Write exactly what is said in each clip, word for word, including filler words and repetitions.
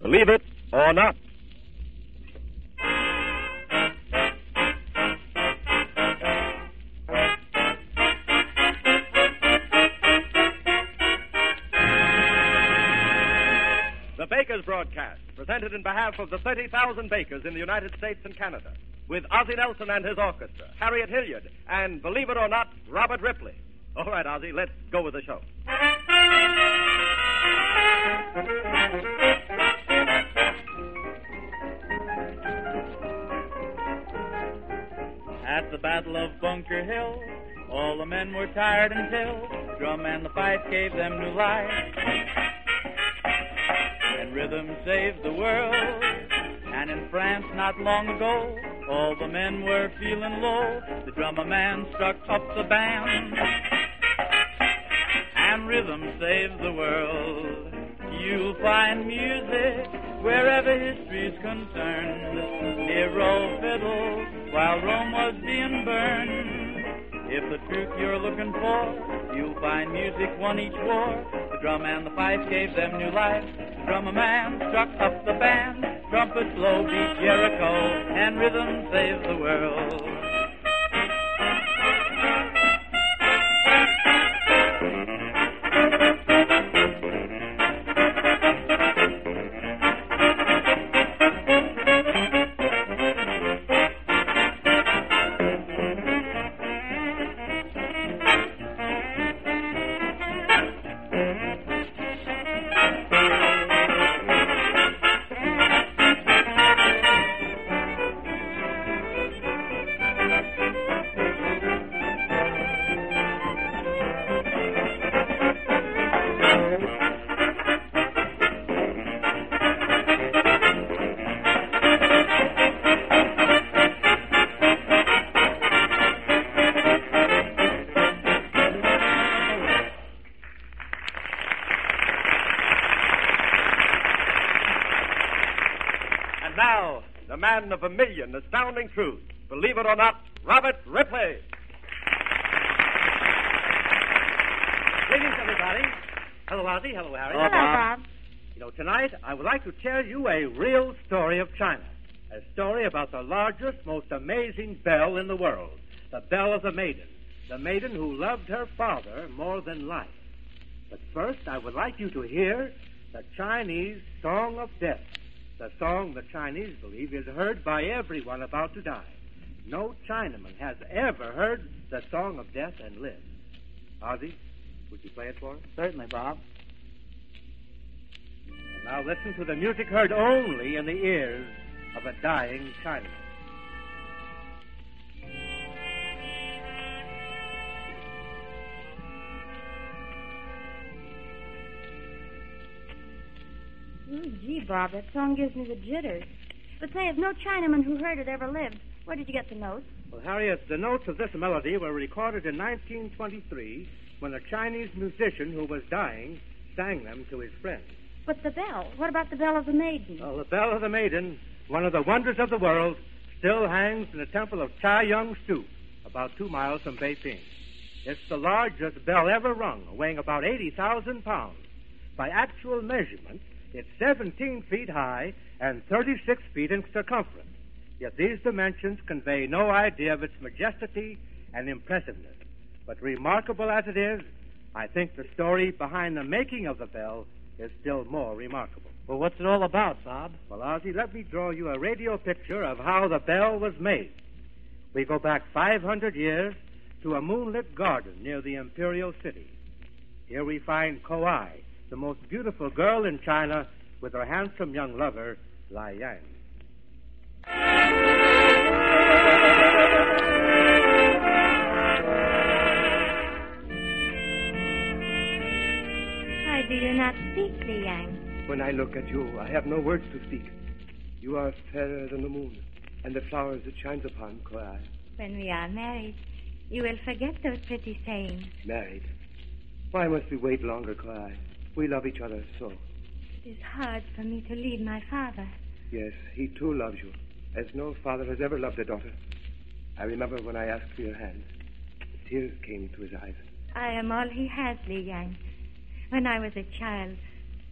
Believe it or not. The Baker's Broadcast, presented in behalf of the thirty thousand bakers in the United States and Canada, with Ozzie Nelson and his orchestra, Harriet Hilliard, and, believe it or not, Robert Ripley. All right, Ozzie, let's go with the show. At the Battle of Bunker Hill, all the men were tired until the drum and the fife gave them new life. And rhythm saved the world. And in France not long ago, all the men were feeling low. The drummer man struck up the band. And rhythm saved the world. You'll find music wherever history's concerned. Hero fiddle while Rome was being burned. If the truth you're looking for, you'll find music won each war. The drum and the fife gave them new life. The drummer man struck up the band. Trumpets blow beat Jericho, and rhythm saves the world. Now, the man of a million astounding truths. Believe it or not, Robert Ripley. Greetings, everybody. Hello, Ozzie. Hello, Harry. Hello, Bob. You know, tonight I would like to tell you a real story of China. A story about the largest, most amazing bell in the world. The bell of the maiden. The maiden who loved her father more than life. But first, I would like you to hear the Chinese Song of Death. The song the Chinese believe is heard by everyone about to die. No Chinaman has ever heard the Song of Death and lived. Ozzie, would you play it for us? Certainly, Bob. And now listen to the music heard only in the ears of a dying Chinaman. Oh, gee, Bob, that song gives me the jitters. But say, if no Chinaman who heard it ever lived, where did you get the notes? Well, Harriet, the notes of this melody were recorded in nineteen twenty-three when a Chinese musician who was dying sang them to his friends. But the bell, what about the bell of the maiden? Well, the bell of the maiden, one of the wonders of the world, still hangs in the temple of Chaiyang Stu, about two miles from Beijing. It's the largest bell ever rung, weighing about eighty thousand pounds. By actual measurement, it's seventeen feet high and thirty-six feet in circumference. Yet these dimensions convey no idea of its majesty and impressiveness. But remarkable as it is, I think the story behind the making of the bell is still more remarkable. Well, what's it all about, Bob? Well, Ozzie, let me draw you a radio picture of how the bell was made. We go back five hundred years to a moonlit garden near the imperial city. Here we find Ko-ai, the most beautiful girl in China, with her handsome young lover, Lai Yang. Why do you not speak, Li Yang? When I look at you, I have no words to speak. You are fairer than the moon and the flowers it shines upon, Ko-ai. When we are married, you will forget those pretty sayings. Married? Why must we wait longer, Ko-ai? We love each other so. It is hard for me to leave my father. Yes, he too loves you, as no father has ever loved a daughter. I remember when I asked for your hand. Tears came to his eyes. I am all he has, Li Yang. When I was a child,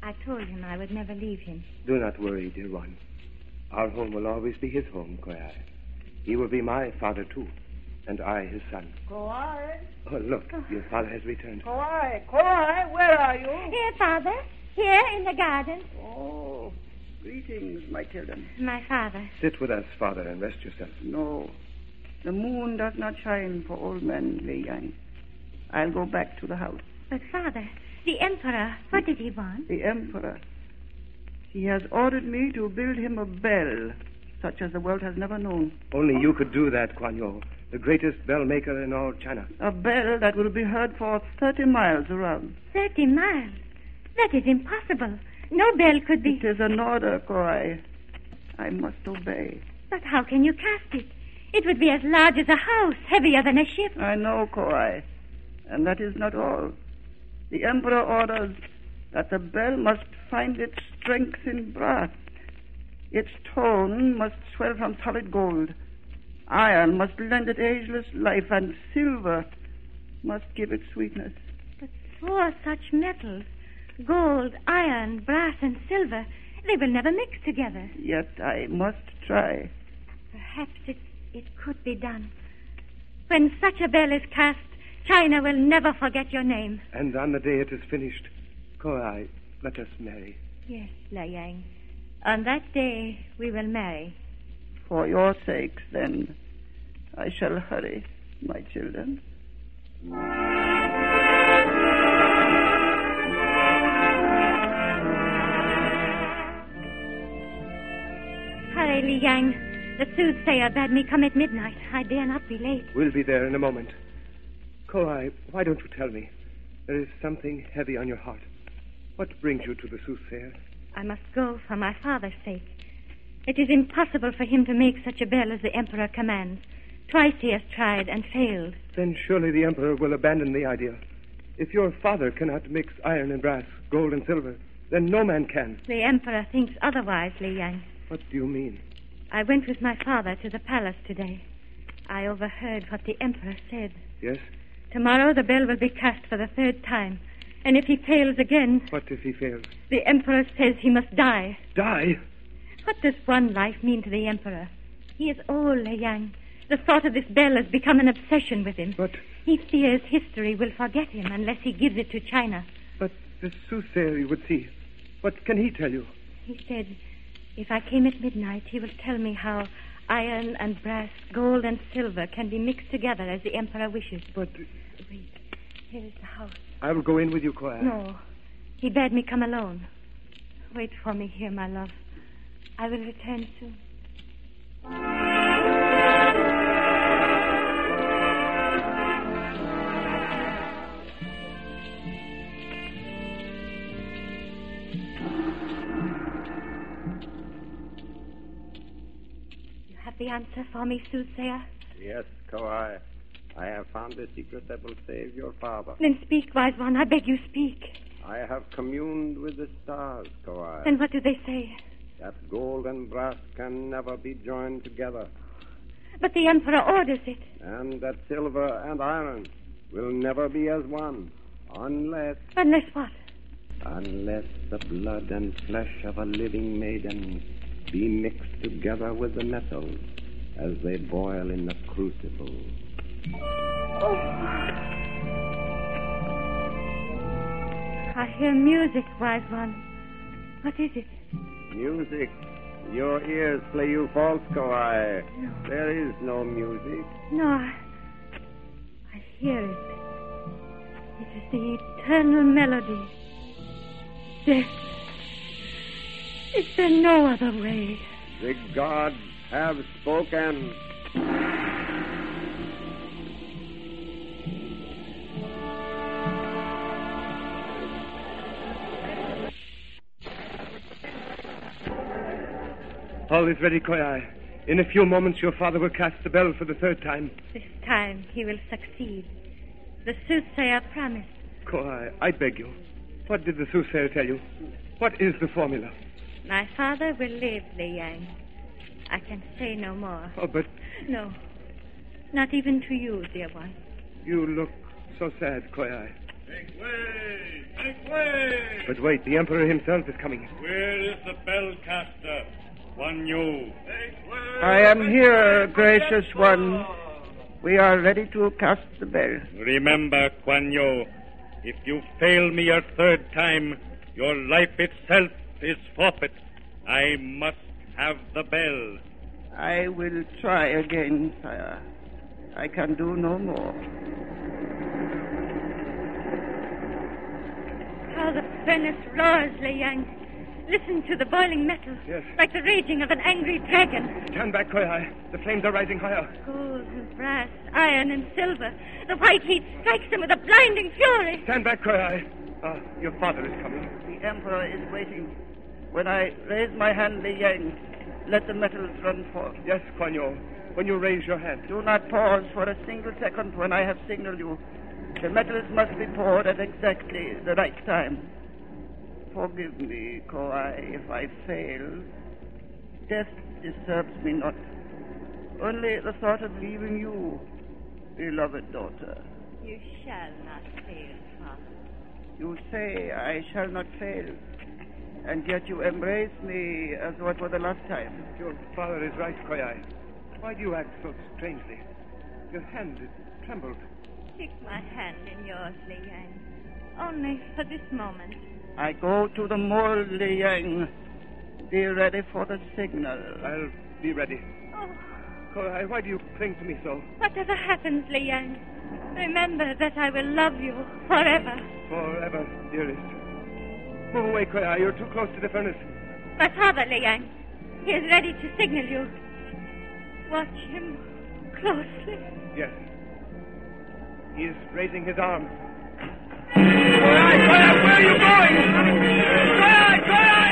I told him I would never leave him. Do not worry, dear one. Our home will always be his home, Koai. He will be my father, too, and I his son. Koai? Oh, look, your father has returned. Koai, Koai, where are you? Here, Father. Here in the garden. Oh, greetings, my children. My father. Sit with us, father, and rest yourself. No, the moon does not shine for old men, Lei Yang. I'll go back to the house. But, Father, the Emperor, what did he want? The Emperor. He has ordered me to build him a bell, such as the world has never known. Only you could do that, Kuan Yin, the greatest bell maker in all China. A bell that will be heard for thirty miles around. Thirty miles? That is impossible. No bell could be... It is an order, Koai. I must obey. But how can you cast it? It would be as large as a house, heavier than a ship. I know, Koai. And that is not all. The Emperor orders that the bell must find its strength in brass. Its tone must swell from solid gold. Iron must lend it ageless life, and silver must give it sweetness. But four such metals, gold, iron, brass, and silver, they will never mix together. Yet I must try. Perhaps it, it could be done. When such a bell is cast, China will never forget your name. And on the day it is finished, Koai, let us marry. Yes, Lei Yang. On that day, we will marry. For your sakes, then, I shall hurry, my children. Hurry, Lei Yang. The soothsayer bade me come at midnight. I dare not be late. We'll be there in a moment. Koai, why don't you tell me? There is something heavy on your heart. What brings you to the soothsayer? I must go for my father's sake. It is impossible for him to make such a bell as the Emperor commands. Twice he has tried and failed. Then surely the Emperor will abandon the idea. If your father cannot mix iron and brass, gold and silver, then no man can. The Emperor thinks otherwise, Lei Yang. What do you mean? I went with my father to the palace today. I overheard what the Emperor said. Yes? Tomorrow the bell will be cast for the third time. And if he fails again... What if he fails? The Emperor says he must die. Die? What does one life mean to the Emperor? He is old, Lei Yang. The thought of this bell has become an obsession with him. But... He fears history will forget him unless he gives it to China. But the soothsayer you would see, what can he tell you? He said if I came at midnight, he will tell me how iron and brass, gold and silver can be mixed together as the Emperor wishes. But... Wait. Here is the house. I will go in with you, Koai. No. He bade me come alone. Wait for me here, my love. I will return soon. You have the answer for me, soothsayer? Yes, Koai. I have found the secret that will save your father. Then speak, wise one. I beg you, speak. I have communed with the stars, Koai. Then what do they say? That gold and brass can never be joined together. But the Emperor orders it. And that silver and iron will never be as one. Unless... Unless what? Unless the blood and flesh of a living maiden be mixed together with the metals as they boil in the crucible. Oh. I hear music, wise one. What is it? Music. Your ears play you false, Koai. No. There is no music. No, I, I hear it. It is the eternal melody. Death. Is there no other way? The gods have spoken. All is ready, Koai. In a few moments, your father will cast the bell for the third time. This time he will succeed. The soothsayer promised. Koai, I beg you. What did the soothsayer tell you? What is the formula? My father will live, Lei Yang. I can say no more. Oh, but... No. Not even to you, dear one. You look so sad, Koai. Make way! Make way! But wait, the Emperor himself is coming. Where is the bellcaster? Guan Yu. I am here, gracious one. We are ready to cast the bell. Remember, Guan Yu, if you fail me a third time, your life itself is forfeit. I must have the bell. I will try again, sire. I can do no more. How the furnace roars, Lei Yang. Listen to the boiling metal. Yes. Like the raging of an angry dragon. Stand back, Koyai. The flames are rising higher. Gold and brass, iron and silver. The white heat strikes them with a blinding fury. Stand back, Koyai. Ah, your father is coming. The Emperor is waiting. When I raise my hand, Lei Yang, let the metals run forth. Yes, Guan Yu. When you raise your hand. Do not pause for a single second when I have signaled you. The metals must be poured at exactly the right time. Forgive me, Koai, if I fail. Death disturbs me not. Only the thought of leaving you, beloved daughter. You shall not fail, Father. You say I shall not fail, and yet you embrace me as what for the last time. Your father is right, Koyai. Why do you act so strangely? Your hand, it trembled. Take my hand in yours, Lei Yang. Only for this moment. I go to the mole, Lei Yang. Be ready for the signal. I'll be ready. Oh. Koyai, why do you cling to me so? Whatever happens, Lei Yang, remember that I will love you forever. Forever, dearest. Move away, Koyai. You're too close to the furnace. My father, Lei Yang. He is ready to signal you. Watch him closely. Yes. He is raising his arm. Koyai, Koyai, where are you going? Koyai, Koyai!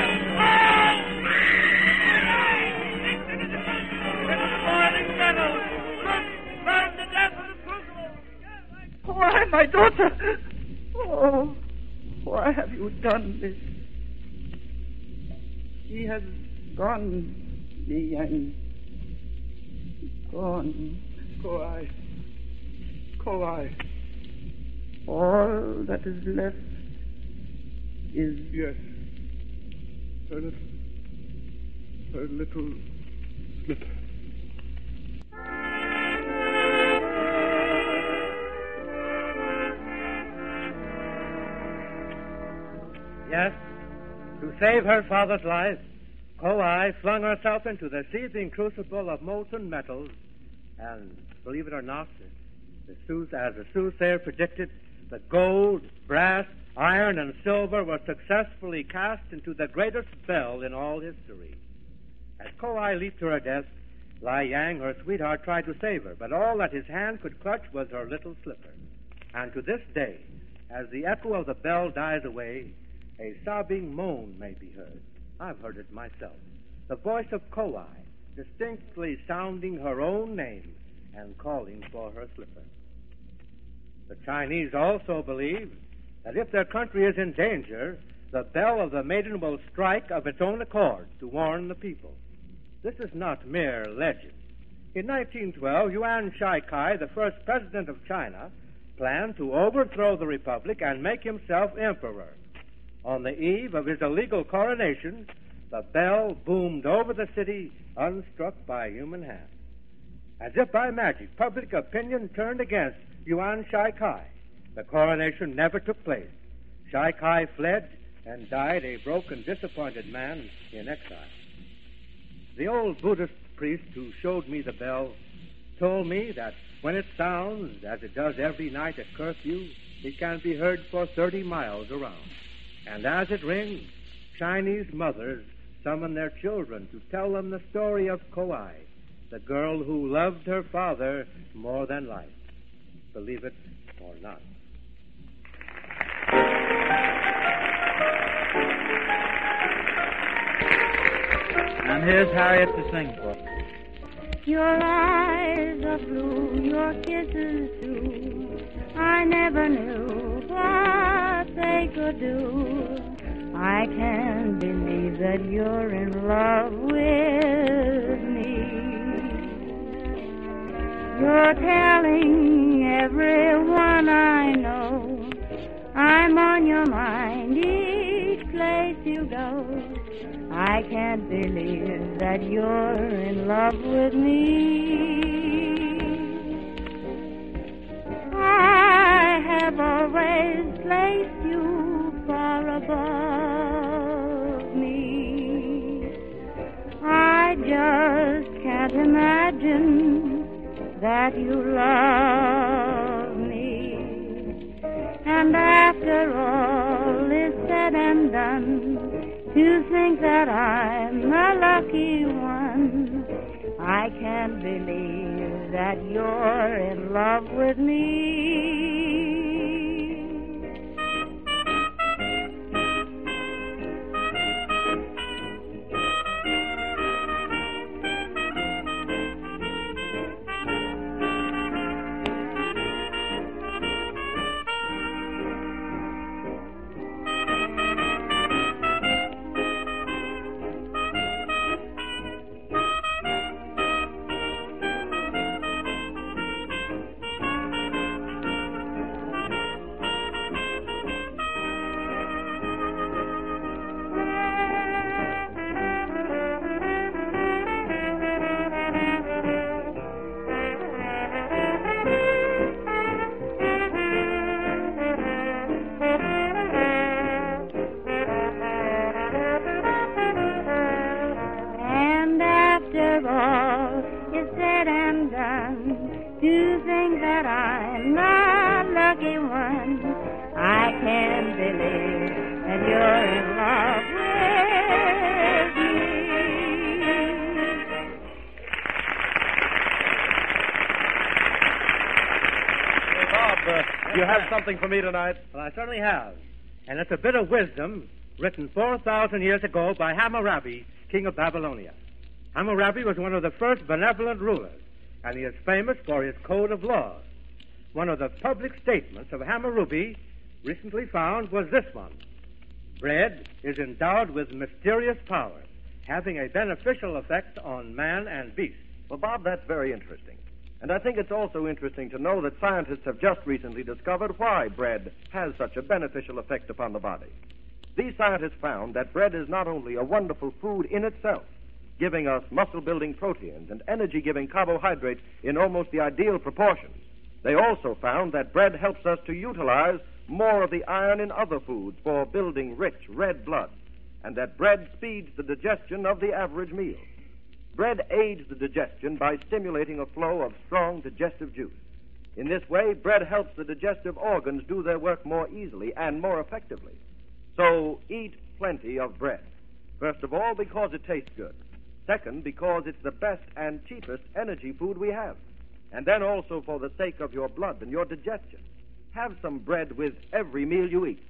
Boiling metal! Look! Burn to death in the crucible! Why, my daughter? Oh, why have you done this? She has gone, Lei Yang. Gone. Koai. Koai. All that is left is... Yes. Her little... Her little slipper. Yes, to save her father's life, Koai flung herself into the seething crucible of molten metals, and, believe it or not, the sooth, as the soothsayer predicted, the gold, brass, iron, and silver were successfully cast into the greatest bell in all history. As Koai leaped to her death, Lei Yang, her sweetheart, tried to save her, but all that his hand could clutch was her little slipper. And to this day, as the echo of the bell dies away, a sobbing moan may be heard. I've heard it myself. The voice of Koai, distinctly sounding her own name and calling for her slipper. The Chinese also believe that if their country is in danger, the bell of the maiden will strike of its own accord to warn the people. This is not mere legend. In nineteen twelve, Yuan Shikai, the first president of China, planned to overthrow the republic and make himself emperor. On the eve of his illegal coronation, the bell boomed over the city, unstruck by human hand. As if by magic, public opinion turned against Yuan Shikai. The coronation never took place. Shikai fled and died a broken, disappointed man in exile. The old Buddhist priest who showed me the bell told me that when it sounds, as it does every night at curfew, it can be heard for thirty miles around. And as it rings, Chinese mothers summon their children to tell them the story of Koai, the girl who loved her father more than life. Believe it or not. And here's Harriet to sing for. Your eyes are blue, your kisses too. I never knew what they could do. I can't believe that you're in love with me. You're telling everyone I know I'm on your mind each place you go. I can't believe that you're in love with me. I have always placed you far above me. I just can't imagine that you love me. And after all is said and done, to think that I'm the lucky one. I can't believe that you're in love with me. Something for me tonight? Well, I certainly have. And it's a bit of wisdom written four thousand years ago by Hammurabi, king of Babylonia. Hammurabi was one of the first benevolent rulers, and he is famous for his code of laws. One of the public statements of Hammurabi recently found was this one: bread is endowed with mysterious powers, having a beneficial effect on man and beast. Well, Bob, that's very interesting. And I think it's also interesting to know that scientists have just recently discovered why bread has such a beneficial effect upon the body. These scientists found that bread is not only a wonderful food in itself, giving us muscle-building proteins and energy-giving carbohydrates in almost the ideal proportions. They also found that bread helps us to utilize more of the iron in other foods for building rich red blood, and that bread speeds the digestion of the average meal. Bread aids the digestion by stimulating a flow of strong digestive juice. In this way, bread helps the digestive organs do their work more easily and more effectively. So eat plenty of bread. First of all, because it tastes good. Second, because it's the best and cheapest energy food we have. And then also for the sake of your blood and your digestion. Have some bread with every meal you eat.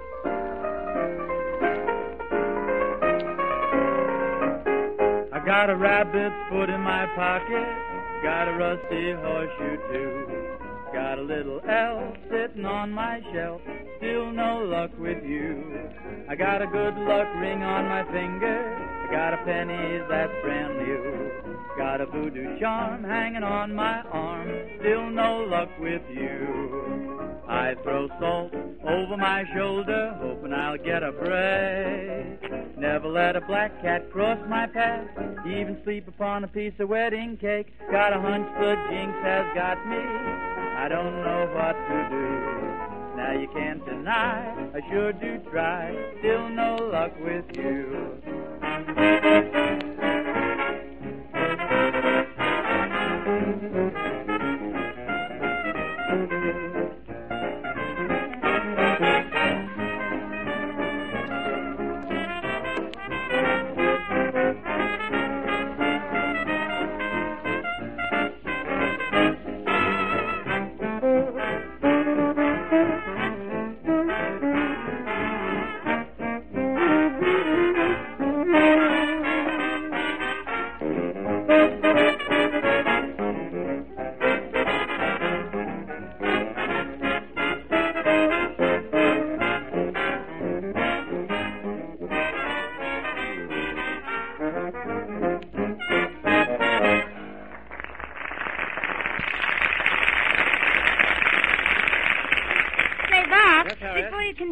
I got a rabbit's foot in my pocket, got a rusty horseshoe too. Got a little elf sitting on my shelf, still no luck with you. I got a good luck ring on my finger, I got a penny that's brand new. Got a voodoo charm hanging on my arm, still no luck with you. I throw salt over my shoulder, hoping I'll get a break. Never let a black cat cross my path, even sleep upon a piece of wedding cake. Got a hunch the jinx has got me, I don't know what to do. Now you can't deny, I sure do try, still no luck with you.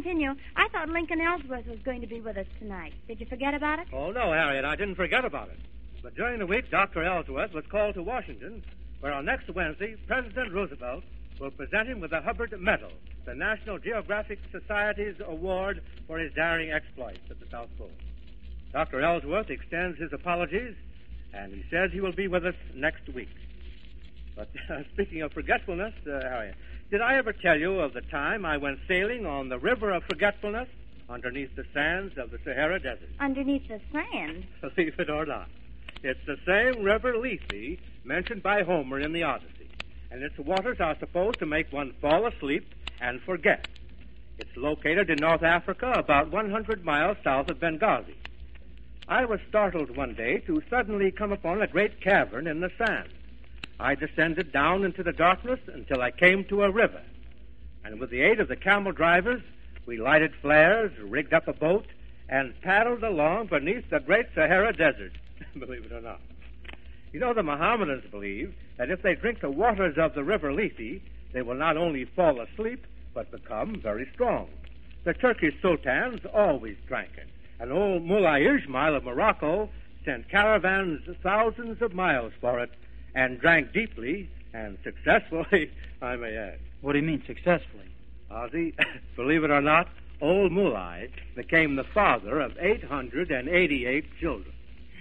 continue, I thought Lincoln Ellsworth was going to be with us tonight. Did you forget about it? Oh, no, Harriet, I didn't forget about it. But during the week, Doctor Ellsworth was called to Washington, where on next Wednesday, President Roosevelt will present him with the Hubbard Medal, the National Geographic Society's award for his daring exploits at the South Pole. Doctor Ellsworth extends his apologies, and he says he will be with us next week. But uh, speaking of forgetfulness, uh, Harriet, did I ever tell you of the time I went sailing on the River of Forgetfulness underneath the sands of the Sahara Desert? Underneath the sand? Believe it or not. It's the same river Lethe mentioned by Homer in the Odyssey, and its waters are supposed to make one fall asleep and forget. It's located in North Africa, about one hundred miles south of Benghazi. I was startled one day to suddenly come upon a great cavern in the sand. I descended down into the darkness until I came to a river, and with the aid of the camel drivers, we lighted flares, rigged up a boat, and paddled along beneath the great Sahara Desert. Believe it or not. You know, the Mohammedans believe that if they drink the waters of the river Lethe, they will not only fall asleep, but become very strong. The Turkish sultans always drank it, and old Mullah Ismail of Morocco sent caravans thousands of miles for it, and drank deeply and successfully, I may add. What do you mean, successfully? Ozzy, believe it or not, old Mullah became the father of eight hundred eighty-eight children.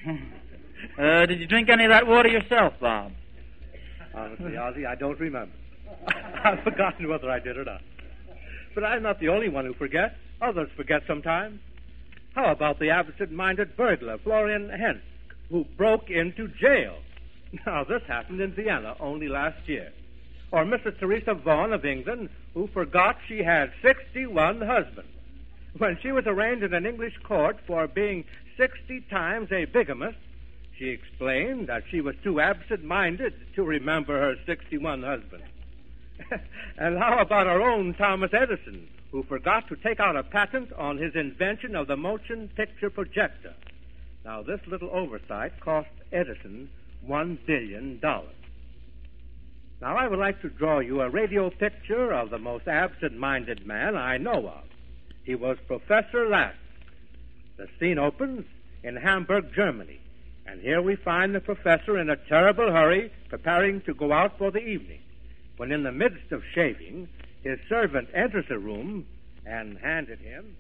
uh, did you drink any of that water yourself, Bob? Honestly, Ozzy, I don't remember. I've forgotten whether I did or not. But I'm not the only one who forgets. Others forget sometimes. How about the absent-minded burglar, Florian Hensk, who broke into jail? Now, this happened in Vienna only last year. Or Missus Teresa Vaughan of England, who forgot she had sixty-one husbands. When she was arraigned in an English court for being sixty times a bigamist, she explained that she was too absent-minded to remember her sixty-one husbands. And how about our own Thomas Edison, who forgot to take out a patent on his invention of the motion picture projector? Now, this little oversight cost Edison one billion dollars. Now, I would like to draw you a radio picture of the most absent-minded man I know of. He was Professor Lask. The scene opens in Hamburg, Germany, and here we find the professor in a terrible hurry preparing to go out for the evening, when in the midst of shaving, his servant enters the room and handed him...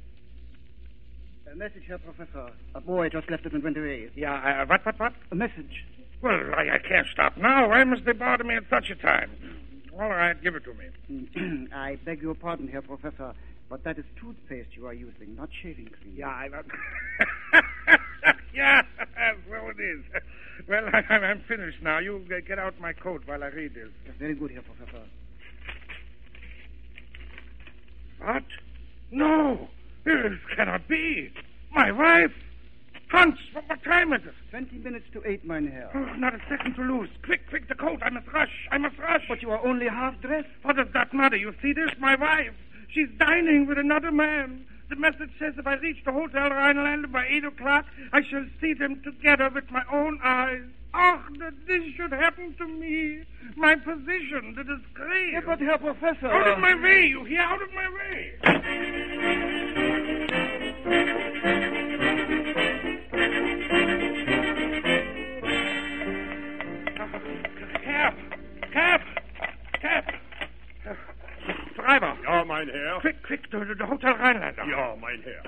A message, Herr Professor. A boy just left it in twenty-eight. Yeah, uh, what, what, what? A message. Well, I, I can't stop now. Why must they bother me at such a time? All right, give it to me. I beg your pardon, Herr Professor, but that is toothpaste you are using, not shaving cream. Yeah, I... yeah, so it is. Well, I, I'm finished now. You uh, get out my coat while I read this. Very good, Herr Professor. What? No, this cannot be. My wife. Hans, what, what time is it? Twenty minutes to eight, mein Herr. Oh, not a second to lose. Quick, quick, the coat. I must rush. I must rush. But you are only half dressed. What does that matter? You see this? My wife. She's dining with another man. The message says if I reach the Hotel Rhineland by eight o'clock, I shall see them together with my own eyes. Oh, that this should happen to me. My position, the disgrace. Yeah, but Herr Professor... Out of my way, you hear? Out of my way. Cab! Cab! Cab! Driver. Ja, mein Herr. Quick, quick, to the Hotel Rhinelander. Ja, mein Herr.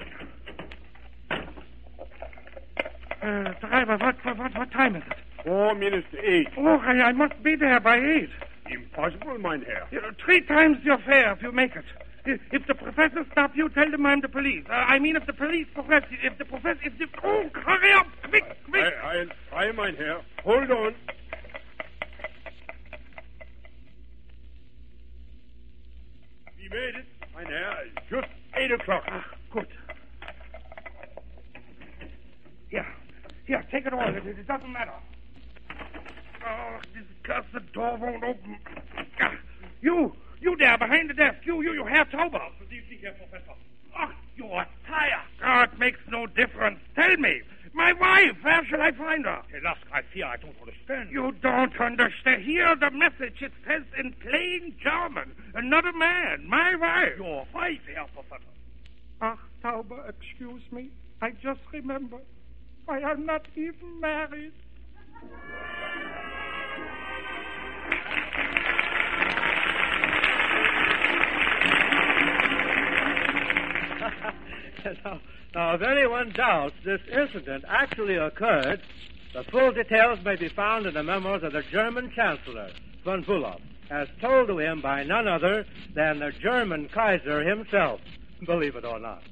Uh, driver, what, what, what time is it? Four minutes to eight. Oh, I, I must be there by eight. Impossible, mein Herr. Uh, three times your fare if you make it. If, if the professor stops you, tell them I'm the police. Uh, I mean, if the police professor, if the professor, if the... Oh, hurry up, quick, quick. I, I, I, mein Herr. Hold on. We made it, mein Herr. Just eight o'clock. Ah, good. Here, here, take it all. It, it doesn't matter. Oh, this cursed door won't open. Ah, you, you there behind the desk. You, you, you, Herr Tauber. Was do you think, Herr Professor? Oh, you're tired. Oh, it makes no difference. Tell me. My wife, where shall I find her? Herr Lask, I fear I don't understand. You don't understand. Hear the message. It says in plain German. Another man, my wife. Your wife, Herr Professor. Tauber excuse me? I just remember. I am not even married. now, now, if anyone doubts this incident actually occurred, the full details may be found in the memos of the German Chancellor, von Bulow, as told to him by none other than the German Kaiser himself, believe it or not.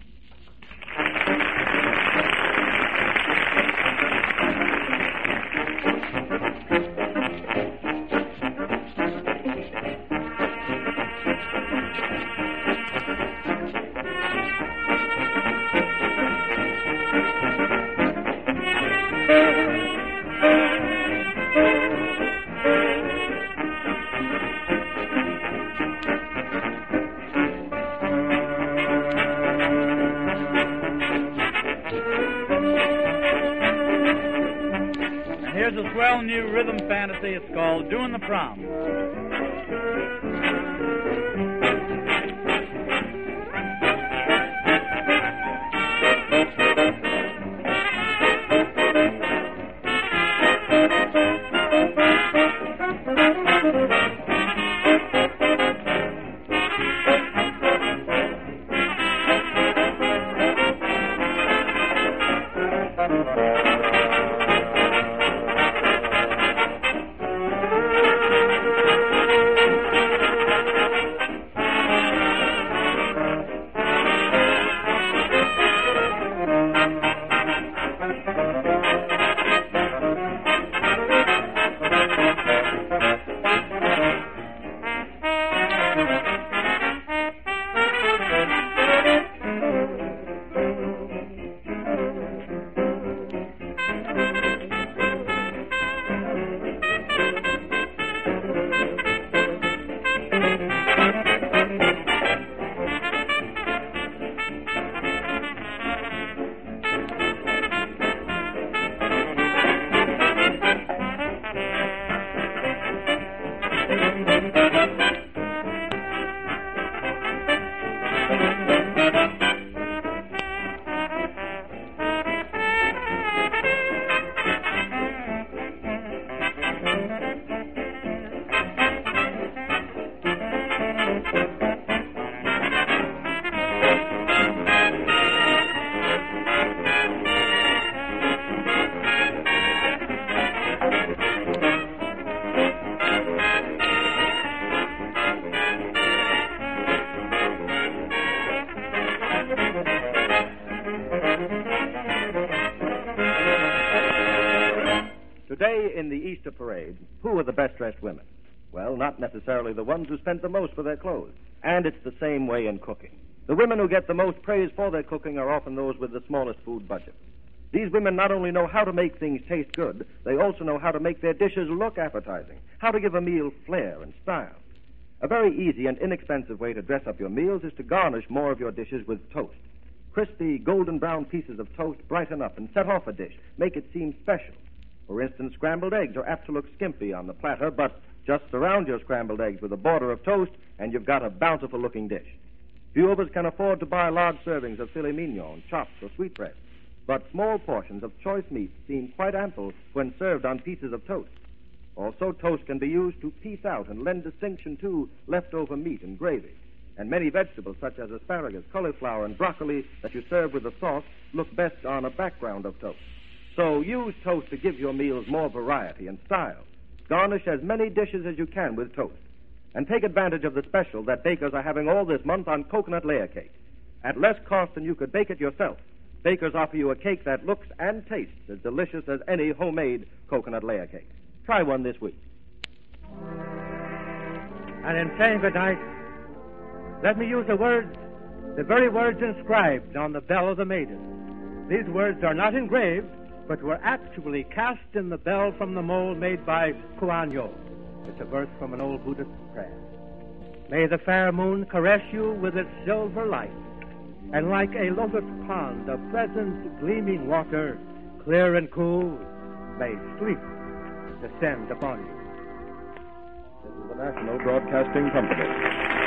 Here's a swell new rhythm fantasy. It's called Doing the Prom. Today in the Easter parade, who are the best-dressed women? Well, not necessarily the ones who spent the most for their clothes. And it's the same way in cooking. The women who get the most praise for their cooking are often those with the smallest food budgets. These women not only know how to make things taste good, they also know how to make their dishes look appetizing, how to give a meal flair and style. A very easy and inexpensive way to dress up your meals is to garnish more of your dishes with toast. Crispy, golden brown pieces of toast brighten up and set off a dish, make it seem special. For instance, scrambled eggs are apt to look skimpy on the platter, but just surround your scrambled eggs with a border of toast, and you've got a bountiful-looking dish. Few of us can afford to buy large servings of filet mignon, chops, or sweetbread, but small portions of choice meat seem quite ample when served on pieces of toast. Also, toast can be used to piece out and lend distinction to leftover meat and gravy. And many vegetables, such as asparagus, cauliflower, and broccoli, that you serve with the sauce, look best on a background of toast. So use toast to give your meals more variety and style. Garnish as many dishes as you can with toast. And take advantage of the special that bakers are having all this month on coconut layer cake. At less cost than you could bake it yourself, bakers offer you a cake that looks and tastes as delicious as any homemade coconut layer cake. Try one this week. And in saying good night, let me use the words, the very words inscribed on the bell of the maiden. These words are not engraved, but were actually cast in the bell from the mold made by Kuan Yin. It's a verse from an old Buddhist prayer. May the fair moon caress you with its silver light, and like a lotus pond of pleasant gleaming water, clear and cool, may sleep descend upon you. This is the National Broadcasting Company.